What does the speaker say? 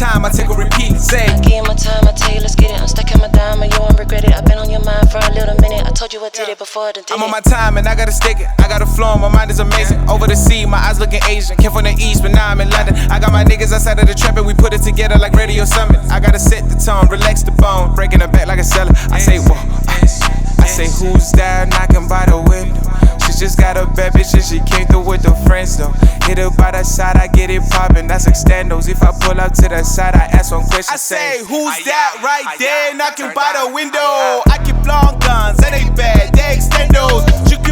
time, I take a repeat. Say, I give you my time, I tell you, let's get it. I'm stuck in my diamond, you won't regret it. I've been on your mind for a little minute. I told you I did it before I did it. I'm on my time and I gotta stick it. I got a flow, my mind is amazing. Over the sea, my eyes looking Asian. Came from the east, but now I'm in London. I got my niggas outside of the trap and we put it together like Radio Summit. I gotta set the tone, relax the bone, breaking it back like a seller. I say, whoa. I say, who's there knocking by the window? She just got a bad bitch and she came through with her friends though. Hit her by the side, I get it poppin', that's extendos. If I pull up to the side, I ask one question. I say, who's that right there knocking by the window? I keep long guns, and they bad, they extendos. You